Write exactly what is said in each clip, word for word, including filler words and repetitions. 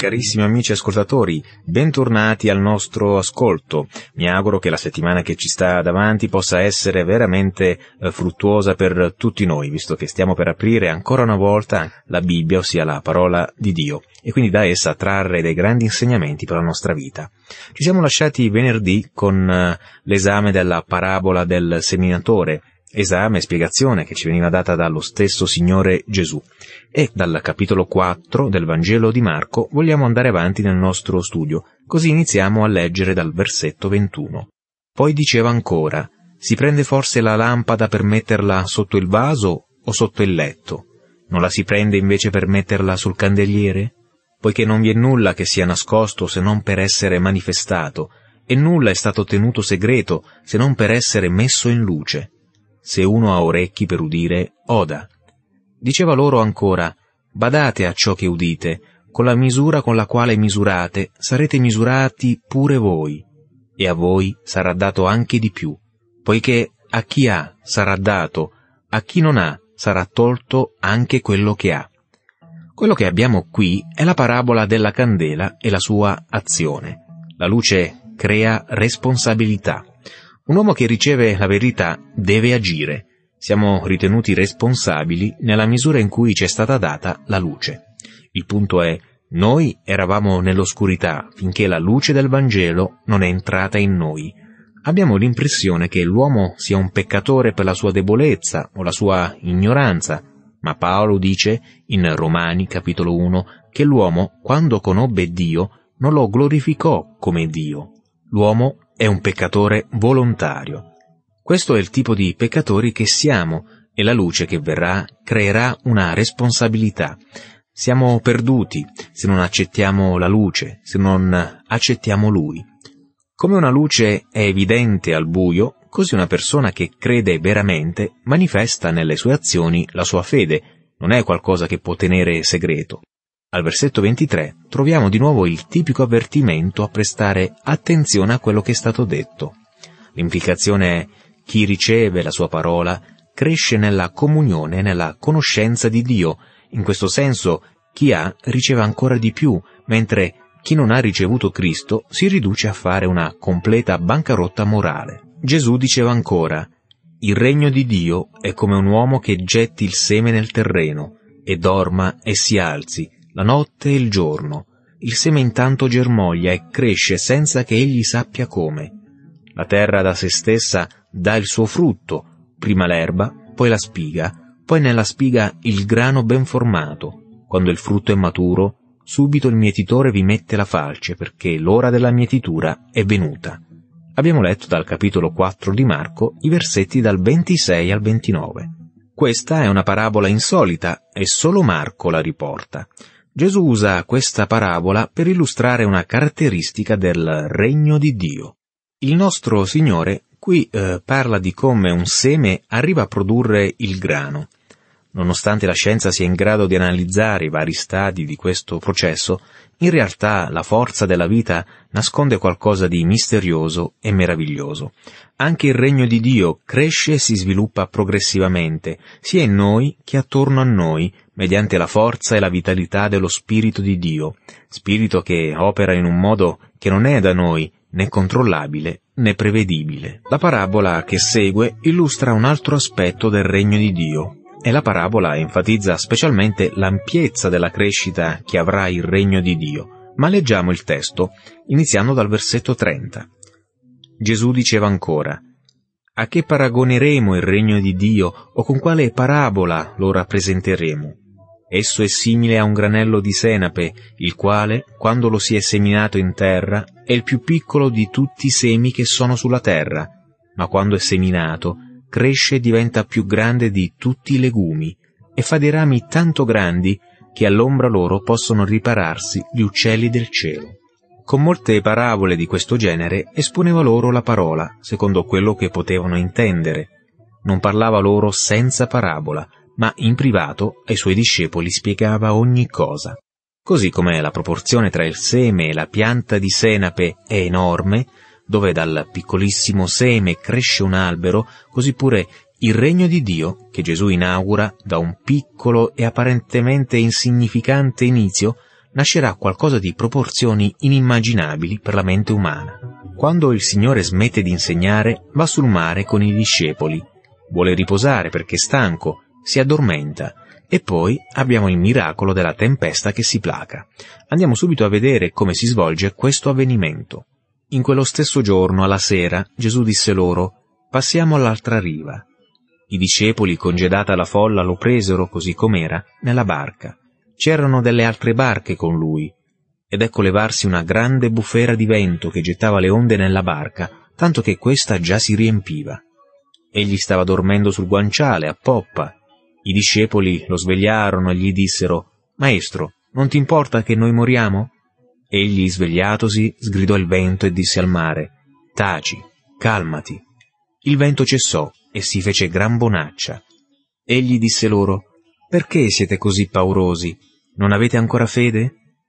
carissimi amici ascoltatori, bentornati al nostro ascolto. Mi auguro che la settimana che ci sta davanti possa essere veramente eh, fruttuosa per tutti noi, visto che stiamo per aprire ancora una volta la Bibbia, ossia la parola di Dio, e quindi da essa trarre dei grandi insegnamenti per la nostra vita. Ci siamo lasciati venerdì con eh, l'esame della parabola del seminatore, esame e spiegazione che ci veniva data dallo stesso Signore Gesù. E dal capitolo quattro del Vangelo di Marco vogliamo andare avanti nel nostro studio, così iniziamo a leggere dal versetto ventuno. Poi diceva ancora: si prende forse la lampada per metterla sotto il vaso o sotto il letto? Non la si prende invece per metterla sul candeliere? Poiché non vi è nulla che sia nascosto se non per essere manifestato, e nulla è stato tenuto segreto se non per essere messo in luce. Se uno ha orecchi per udire, oda. Diceva loro ancora: badate a ciò che udite, con la misura con la quale misurate, sarete misurati pure voi, e a voi sarà dato anche di più, poiché a chi ha sarà dato, a chi non ha sarà tolto anche quello che ha. Quello che abbiamo qui è la parabola della candela e la sua azione. La luce crea responsabilità. Un uomo che riceve la verità deve agire. Siamo ritenuti responsabili nella misura in cui ci è stata data la luce. Il punto è: noi eravamo nell'oscurità finché la luce del Vangelo non è entrata in noi. Abbiamo l'impressione che l'uomo sia un peccatore per la sua debolezza o la sua ignoranza, ma Paolo dice in Romani capitolo uno che l'uomo, quando conobbe Dio, non lo glorificò come Dio. L'uomo è un peccatore volontario. Questo è il tipo di peccatori che siamo, e la luce che verrà creerà una responsabilità. Siamo perduti se non accettiamo la luce, se non accettiamo Lui. Come una luce è evidente al buio, così una persona che crede veramente manifesta nelle sue azioni la sua fede, non è qualcosa che può tenere segreto. Al versetto ventitré troviamo di nuovo il tipico avvertimento a prestare attenzione a quello che è stato detto. L'implicazione è: chi riceve la sua parola cresce nella comunione e nella conoscenza di Dio. In questo senso, chi ha riceve ancora di più, mentre chi non ha ricevuto Cristo si riduce a fare una completa bancarotta morale. Gesù diceva ancora: il regno di Dio è come un uomo che getti il seme nel terreno, e dorma e si alzi, la notte e il giorno. Il seme intanto germoglia e cresce senza che egli sappia come. La terra da se stessa dà il suo frutto, prima l'erba, poi la spiga, poi nella spiga il grano ben formato. Quando il frutto è maturo, subito il mietitore vi mette la falce, perché l'ora della mietitura è venuta. Abbiamo letto dal capitolo quattro di Marco i versetti dal ventisei al ventinove. Questa è una parabola insolita e solo Marco la riporta. Gesù usa questa parabola per illustrare una caratteristica del regno di Dio. Il nostro Signore qui eh, parla di come un seme arriva a produrre il grano. Nonostante la scienza sia in grado di analizzare i vari stadi di questo processo, in realtà la forza della vita nasconde qualcosa di misterioso e meraviglioso. Anche il regno di Dio cresce e si sviluppa progressivamente, sia in noi che attorno a noi, mediante la forza e la vitalità dello Spirito di Dio, Spirito che opera in un modo che non è da noi né controllabile né prevedibile. La parabola che segue illustra un altro aspetto del regno di Dio, e la parabola enfatizza specialmente l'ampiezza della crescita che avrà il regno di Dio. Ma leggiamo il testo, iniziando dal versetto trenta. Gesù diceva ancora: a che paragoneremo il regno di Dio, o con quale parabola lo rappresenteremo? Esso è simile a un granello di senape, il quale, quando lo si è seminato in terra, è il più piccolo di tutti i semi che sono sulla terra, ma quando è seminato, cresce e diventa più grande di tutti i legumi, e fa dei rami tanto grandi che all'ombra loro possono ripararsi gli uccelli del cielo. Con molte parabole di questo genere esponeva loro la parola, secondo quello che potevano intendere. Non parlava loro senza parabola, ma in privato ai suoi discepoli spiegava ogni cosa. Così come la proporzione tra il seme e la pianta di senape è enorme, dove dal piccolissimo seme cresce un albero, così pure il regno di Dio, che Gesù inaugura da un piccolo e apparentemente insignificante inizio, nascerà qualcosa di proporzioni inimmaginabili per la mente umana. Quando il Signore smette di insegnare, va sul mare con i discepoli. Vuole riposare perché è stanco, si addormenta, e poi abbiamo il miracolo della tempesta che si placa. Andiamo subito a vedere come si svolge questo avvenimento. In quello stesso giorno, alla sera, Gesù disse loro: «Passiamo all'altra riva». I discepoli, congedata la folla, lo presero, così com'era, nella barca. C'erano delle altre barche con lui, ed ecco levarsi una grande bufera di vento che gettava le onde nella barca, tanto che questa già si riempiva. Egli stava dormendo sul guanciale, a poppa. I discepoli lo svegliarono e gli dissero: «Maestro, non ti importa che noi moriamo?» Egli, svegliatosi, sgridò il vento e disse al mare: «Taci, calmati». Il vento cessò e si fece gran bonaccia. Egli disse loro: «Perché siete così paurosi? Non avete ancora fede?»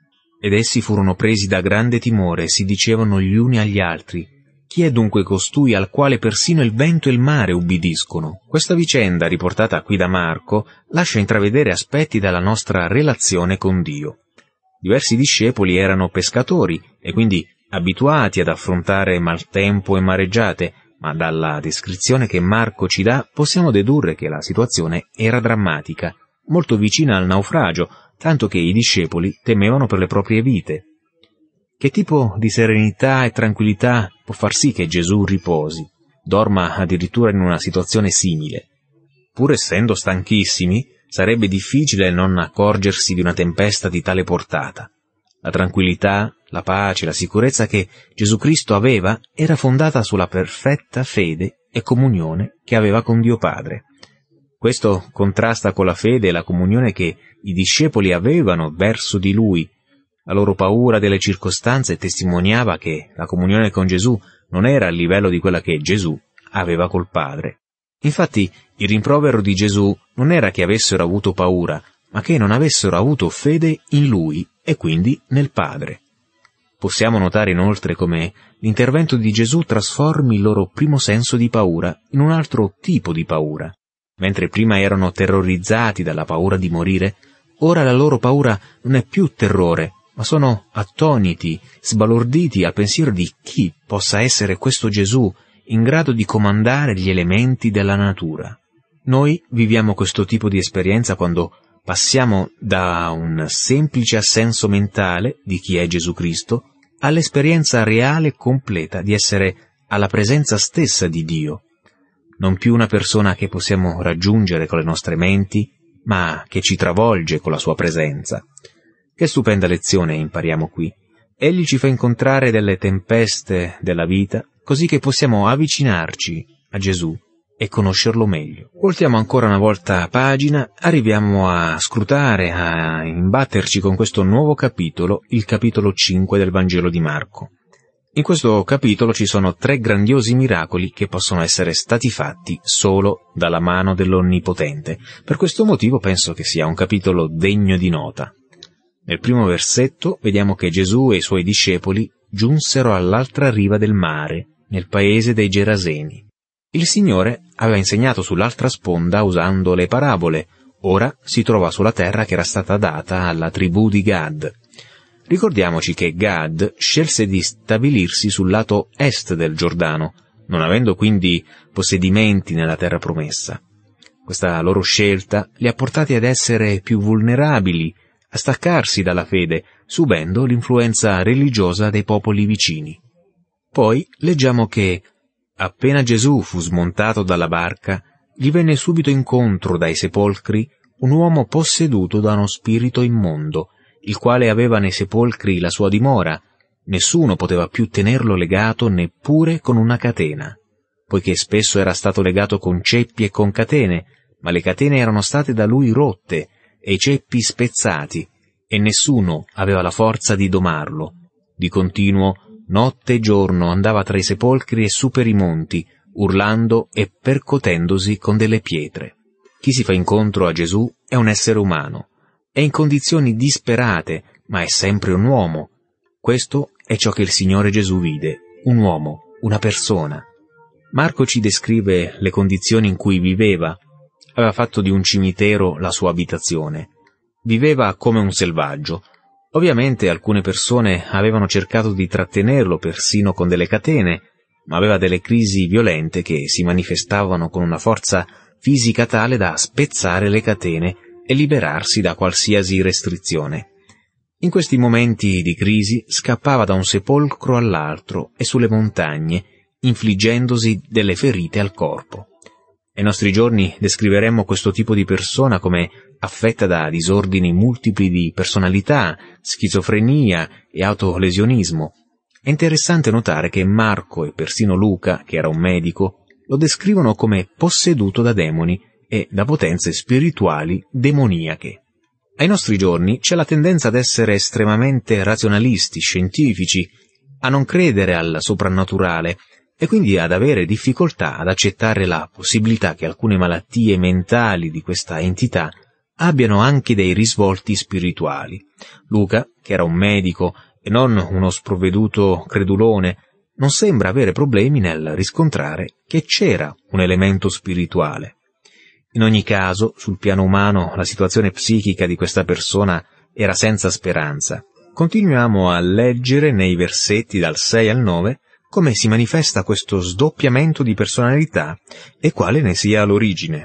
Ed essi furono presi da grande timore e si dicevano gli uni agli altri: «Chi è dunque costui al quale persino il vento e il mare ubbidiscono?» Questa vicenda, riportata qui da Marco, lascia intravedere aspetti della nostra relazione con Dio. Diversi discepoli erano pescatori e quindi abituati ad affrontare maltempo e mareggiate, ma dalla descrizione che Marco ci dà possiamo dedurre che la situazione era drammatica, molto vicina al naufragio, tanto che i discepoli temevano per le proprie vite. Che tipo di serenità e tranquillità può far sì che Gesù riposi, dorma addirittura in una situazione simile? Pur essendo stanchissimi, sarebbe difficile non accorgersi di una tempesta di tale portata. La tranquillità, la pace, la sicurezza che Gesù Cristo aveva era fondata sulla perfetta fede e comunione che aveva con Dio Padre. Questo contrasta con la fede e la comunione che i discepoli avevano verso di Lui. La loro paura delle circostanze testimoniava che la comunione con Gesù non era al livello di quella che Gesù aveva col Padre. Infatti, il rimprovero di Gesù non era che avessero avuto paura, ma che non avessero avuto fede in Lui e quindi nel Padre. Possiamo notare inoltre come l'intervento di Gesù trasformi il loro primo senso di paura in un altro tipo di paura. Mentre prima erano terrorizzati dalla paura di morire, ora la loro paura non è più terrore, ma sono attoniti, sbalorditi al pensiero di chi possa essere questo Gesù in grado di comandare gli elementi della natura. Noi viviamo questo tipo di esperienza quando passiamo da un semplice assenso mentale di chi è Gesù Cristo all'esperienza reale e completa di essere alla presenza stessa di Dio. Non più una persona che possiamo raggiungere con le nostre menti, ma che ci travolge con la sua presenza. Che stupenda lezione impariamo qui. Egli ci fa incontrare delle tempeste della vita, così che possiamo avvicinarci a Gesù e conoscerlo meglio. Voltiamo ancora una volta pagina, arriviamo a scrutare, a imbatterci con questo nuovo capitolo, il capitolo cinque del Vangelo di Marco. In questo capitolo ci sono tre grandiosi miracoli che possono essere stati fatti solo dalla mano dell'Onnipotente. Per questo motivo penso che sia un capitolo degno di nota. Nel primo versetto vediamo che Gesù e i suoi discepoli giunsero all'altra riva del mare, nel paese dei Geraseni. Il Signore aveva insegnato sull'altra sponda usando le parabole, ora si trova sulla terra che era stata data alla tribù di Gad. Ricordiamoci che Gad scelse di stabilirsi sul lato est del Giordano, non avendo quindi possedimenti nella terra promessa. Questa loro scelta li ha portati ad essere più vulnerabili, a staccarsi dalla fede, subendo l'influenza religiosa dei popoli vicini. Poi leggiamo che, appena Gesù fu smontato dalla barca, gli venne subito incontro dai sepolcri un uomo posseduto da uno spirito immondo, il quale aveva nei sepolcri la sua dimora. Nessuno poteva più tenerlo legato neppure con una catena, poiché spesso era stato legato con ceppi e con catene, ma le catene erano state da lui rotte e i ceppi spezzati, e nessuno aveva la forza di domarlo. Di continuo, notte e giorno, andava tra i sepolcri e su per i monti, urlando e percotendosi con delle pietre. Chi si fa incontro a Gesù è un essere umano. È in condizioni disperate, ma è sempre un uomo. Questo è ciò che il Signore Gesù vide, un uomo, una persona. Marco ci descrive le condizioni in cui viveva. Aveva fatto di un cimitero la sua abitazione. Viveva come un selvaggio. Ovviamente alcune persone avevano cercato di trattenerlo persino con delle catene, ma aveva delle crisi violente che si manifestavano con una forza fisica tale da spezzare le catene e liberarsi da qualsiasi restrizione. In questi momenti di crisi scappava da un sepolcro all'altro e sulle montagne, infliggendosi delle ferite al corpo. Ai nostri giorni descriveremmo questo tipo di persona come affetta da disordini multipli di personalità, schizofrenia e autolesionismo. È interessante notare che Marco e persino Luca, che era un medico, lo descrivono come posseduto da demoni e da potenze spirituali demoniache. Ai nostri giorni c'è la tendenza ad essere estremamente razionalisti, scientifici, a non credere al soprannaturale e quindi ad avere difficoltà ad accettare la possibilità che alcune malattie mentali di questa entità abbiano anche dei risvolti spirituali. Luca, che era un medico e non uno sprovveduto credulone, non sembra avere problemi nel riscontrare che c'era un elemento spirituale. In ogni caso, sul piano umano, la situazione psichica di questa persona era senza speranza. Continuiamo a leggere nei versetti dal sei al nove come si manifesta questo sdoppiamento di personalità e quale ne sia l'origine.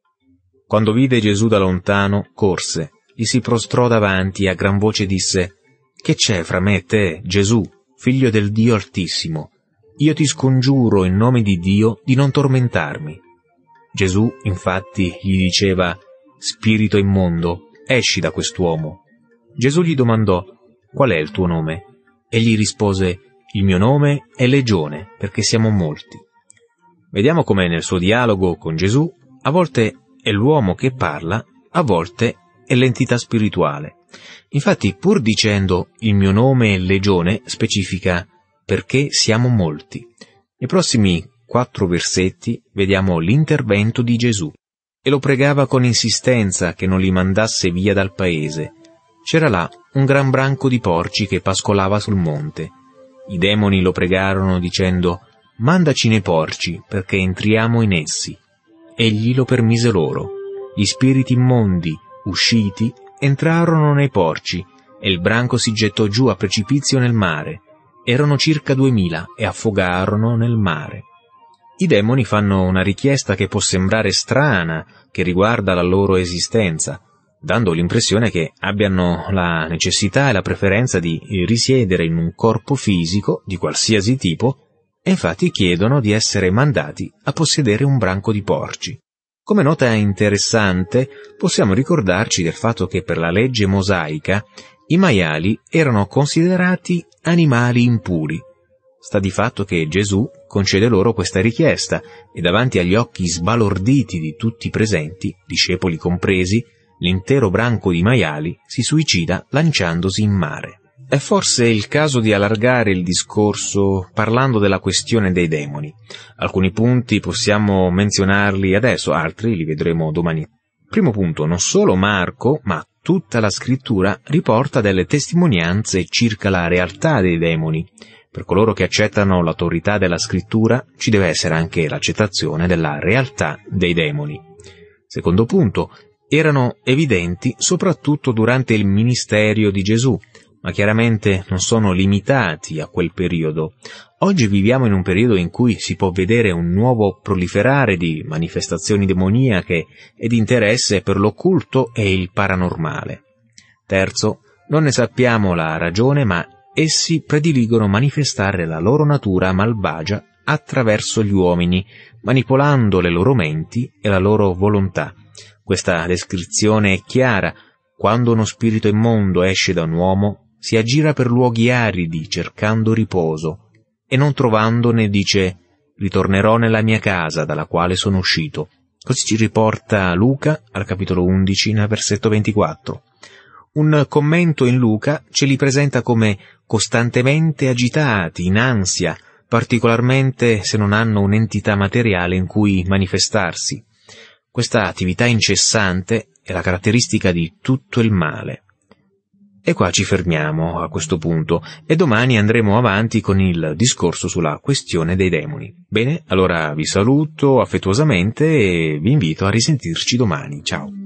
Quando vide Gesù da lontano, corse, gli si prostrò davanti e a gran voce disse: «Che c'è fra me e te, Gesù, figlio del Dio Altissimo? Io ti scongiuro in nome di Dio di non tormentarmi». Gesù, infatti, gli diceva: «Spirito immondo, esci da quest'uomo». Gesù gli domandò: «Qual è il tuo nome?» Egli rispose: «Il mio nome è Legione, perché siamo molti». Vediamo come nel suo dialogo con Gesù, a volte è l'uomo che parla, a volte è l'entità spirituale. Infatti, pur dicendo «il mio nome è Legione», specifica «perché siamo molti». Nei prossimi quattro versetti vediamo l'intervento di Gesù, e lo pregava con insistenza che non li mandasse via dal paese. C'era là un gran branco di porci che pascolava sul monte. I demoni lo pregarono dicendo: «Mandaci nei porci, perché entriamo in essi». Egli lo permise loro. Gli spiriti immondi, usciti, entrarono nei porci, e il branco si gettò giù a precipizio nel mare. Erano circa duemila e affogarono nel mare. I demoni fanno una richiesta che può sembrare strana, che riguarda la loro esistenza, dando l'impressione che abbiano la necessità e la preferenza di risiedere in un corpo fisico di qualsiasi tipo, e infatti chiedono di essere mandati a possedere un branco di porci. Come nota interessante, possiamo ricordarci del fatto che per la legge mosaica i maiali erano considerati animali impuri. Sta di fatto che Gesù concede loro questa richiesta e davanti agli occhi sbalorditi di tutti i presenti, discepoli compresi, l'intero branco di maiali si suicida lanciandosi in mare. È forse il caso di allargare il discorso parlando della questione dei demoni. Alcuni punti possiamo menzionarli adesso, altri li vedremo domani. Primo punto, non solo Marco, ma tutta la scrittura riporta delle testimonianze circa la realtà dei demoni. Per coloro che accettano l'autorità della scrittura, ci deve essere anche l'accettazione della realtà dei demoni. Secondo punto, erano evidenti soprattutto durante il ministero di Gesù, ma chiaramente non sono limitati a quel periodo. Oggi viviamo in un periodo in cui si può vedere un nuovo proliferare di manifestazioni demoniache e di interesse per l'occulto e il paranormale. Terzo, non ne sappiamo la ragione, ma essi prediligono manifestare la loro natura malvagia attraverso gli uomini, manipolando le loro menti e la loro volontà. Questa descrizione è chiara. Quando uno spirito immondo esce da un uomo, si aggira per luoghi aridi cercando riposo, e non trovandone dice: «Ritornerò nella mia casa dalla quale sono uscito». Così ci riporta Luca al capitolo undici, nel versetto ventiquattro. Un commento in Luca ce li presenta come costantemente agitati, in ansia, particolarmente se non hanno un'entità materiale in cui manifestarsi. Questa attività incessante è la caratteristica di tutto il male. E qua ci fermiamo a questo punto, e domani andremo avanti con il discorso sulla questione dei demoni. Bene, allora vi saluto affettuosamente e vi invito a risentirci domani. Ciao!